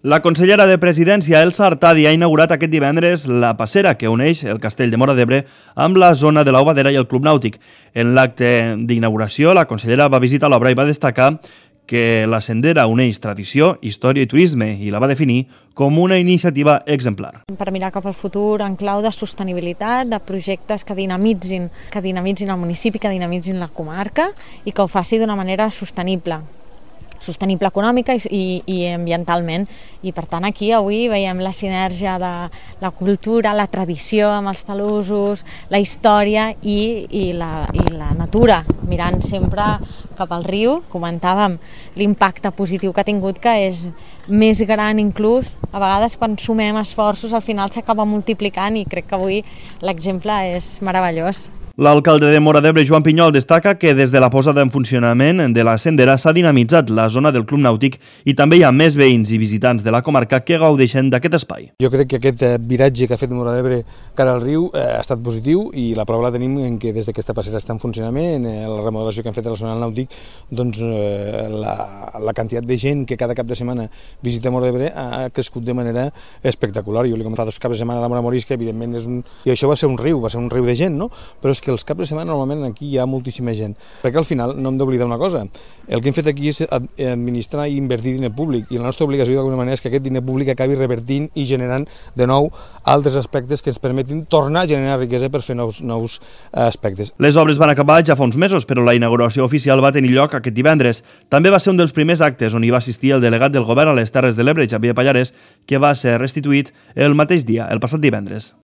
La consellera de Presidència, Elsa Artadi, ha inaugurat aquest divendres la passera que uneix el Castell de Móra d'Ebre amb la zona de l'Aubadera i el Club Nàutic. En l'acte d'inauguració, la consellera va visitar l'obra i va destacar que la sendera uneix tradició, història i turisme i la va definir com una iniciativa exemplar. Per mirar cap al futur en clau de sostenibilitat, de projectes que dinamitzin el municipi, que dinamitzin la comarca i que ho faci d'una manera sostenible econòmica i ambientalment. I per tant aquí avui veiem la sinergia de la cultura, la tradició amb els talussos, la història i la natura, mirant sempre cap al riu. Comentàvem l'impacte positiu que ha tingut, que és més gran inclús. A vegades quan sumem esforços al final s'acaba multiplicant i crec que avui l'exemple és meravellós. L'alcalde de Móra d'Ebre, Joan Pinyol, destaca que des de la posada en funcionament de la sendera s'ha dinamitzat la zona del Club Nàutic i també hi ha més veïns i visitants de la comarca que gaudeixen d'aquest espai. Jo crec que aquest viratge que ha fet Móra d'Ebre cara al riu ha estat positiu i la prova la tenim en que des d'aquesta passera està en funcionament, la remodelació que han fet a la zona del Nàutic, doncs la quantitat de gent que cada cap de setmana visita Móra d'Ebre ha crescut de manera espectacular. Jo li començava 2 caps de setmana a la Móra Morisca, evidentment i això va ser un riu de gent, no? Però és que els caps de setmana normalment aquí hi ha moltíssima gent. Perquè al final no hem d'oblidar una cosa, el que hem fet aquí és administrar i invertir diner públic i la nostra obligació d'alguna manera és que aquest diner públic acabi revertint i generant de nou altres aspectes que ens permetin tornar a generar riquesa per fer nous aspectes. Les obres van acabar ja fa uns mesos, però la inauguració oficial va tenir lloc aquest divendres. També va ser un dels primers actes on hi va assistir el delegat del govern a les Terres de l'Ebre, Xavier Pallares, que va ser restituït el mateix dia, el passat divendres.